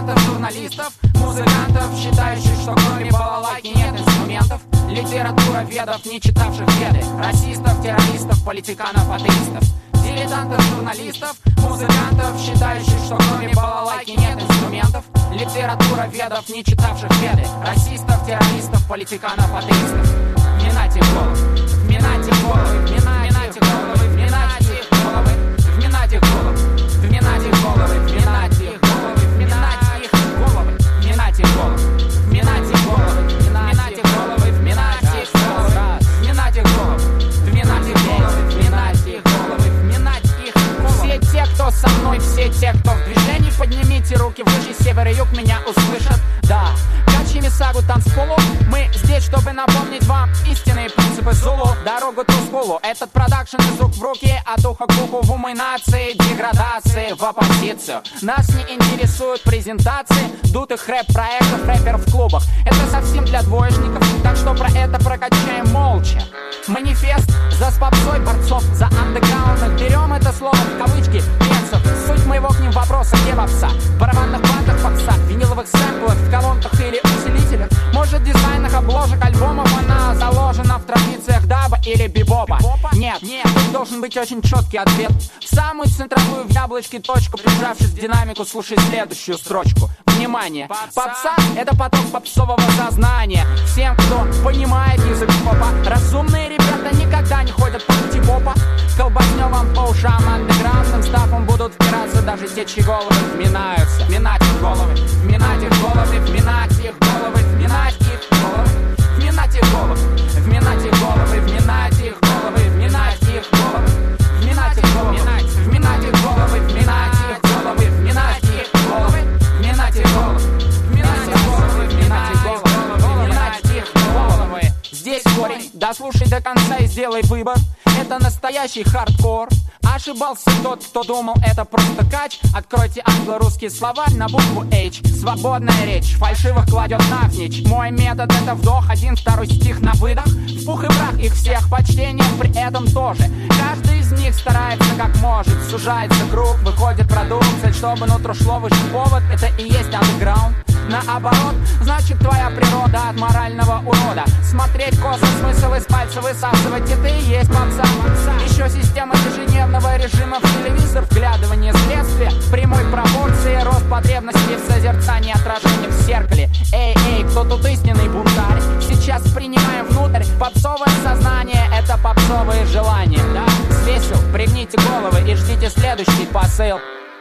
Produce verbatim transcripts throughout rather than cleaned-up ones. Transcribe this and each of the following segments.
Дилетантов, журналистов, музыкантов, считающих, что кроме балалайки нет инструментов. Литература ведов, не читавших веды. Расистов, террористов, политиканов, атеистов. Дилетантов, журналистов, музыкантов, считающих, что кроме балалайки нет инструментов. Литература ведов, не читавших веды. Расистов, террористов, политиканов, атеистов. Вминайте головы, вминайте головы, вминайте головы, вминайте головы, вминайте головы, вминайте головы, вминайте головы, вминайте головы, вминайте головы, вминайте головы, вминайте головы, вминайте головы, вминайте головы, вминайте головы, вминайте головы, вминайте их головы. Все те, кто со мной, все те, кто в движении, поднимите руки выше, север и юг меня услышат. Да, качи сагу танцполу, мы здесь, чтобы напомнить вам истинные принципы Зулу. Дорогу Тускулу, этот продакшн из рук в руки, от уха к уху, в умы нации, деградации, в оппозицию. Нас не интересуют презентации дутых рэп-проектов, рэперов в клубах. Это совсем для двоечников, так что про это прокачаем молча. Манифест за с попсой борцов, за андеграундных. Берем это слово в кавычки, перцев. Суть моего к ним вопроса, где попса? В барабанных бандах попса, в виниловых сэмплах, в колонках или усилителях. Может, в дизайнах обложек альбомов она заложена в традициях даба или бибопа? Нет, нет, тут должен быть очень четкий ответ. В самую центровую в яблочке точку, прижавшись в динамику, слушай следующую строчку. Внимание! Попса — это поток попсового сознания. Всем, кто понимает язык попа, разумные ребята никогда не ходят по пути попа. Колбаснё вам по ушам андеграундным стафом будут впираться даже те, чьи головы вминаются. Вминать их головы, вминать их головы, вминать их головы, вминать их головы, вминать их головы, вминать их головы, вминать их головы, вминать их головы, вминать их головы, вминать их головы, вминать их головы, вминать их головы, вминать их головы, вминать их головы, вминать их головы, вминать их головы. Здесь корень, дослушай до конца и сделай выбор. Это настоящий хардкор. Ошибался тот, кто думал, это просто кач. Откройте англо-русский словарь на букву H. Свободная речь, фальшивых кладет навзничь. Мой метод — это вдох, один, второй стих на выдох. В пух и прах их всех, почтение при этом тоже. Каждый из них старается как может. Сужается круг, выходит продукция, чтобы нутро шло выше повод. Это и есть андеграунд. Наоборот, значит твоя природа от морального урода. Смотреть косо, смысл из пальца высасывать, это и есть попса. Еще система ежедневного режима в телевизор, вглядывание следствия, прямой пропорции, рост потребностей в созерцании отражения в зеркале. Эй, эй, кто тут истинный бунтарь? Сейчас принимаем внутрь попсовое сознание, это попсовые желания. Да, свесил, пригните головы и ждите следующий посыл.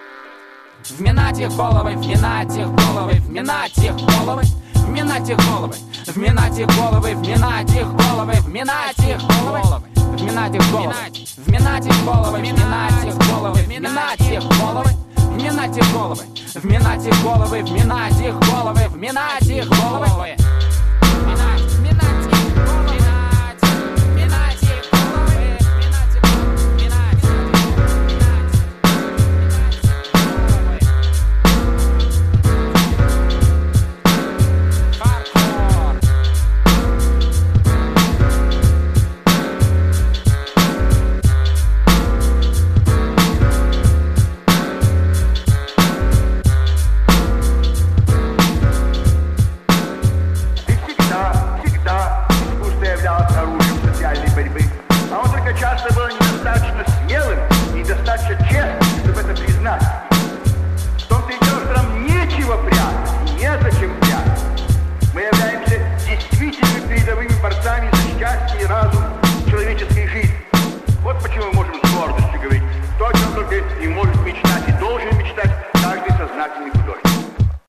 Вминать их головы, вминать их головы, вминать их головы, вминать их головы, вминать их головы, вминать их головы, вминать их головы, вминать их головы, вминать их головы, вминать их головы, вминать их головы, вминать их головы, вминать их головы, вминать их головы, вминать их головы. Часто было недостаточно смелым и недостаточно честным, чтобы это признать. В том-то и дело, что нам нечего прятать, незачем прятать. Мы являемся действительно передовыми борцами за счастье и разум человеческой жизни. Вот почему мы можем с гордостью говорить то, о чем только и может мечтать, и должен мечтать каждый сознательный.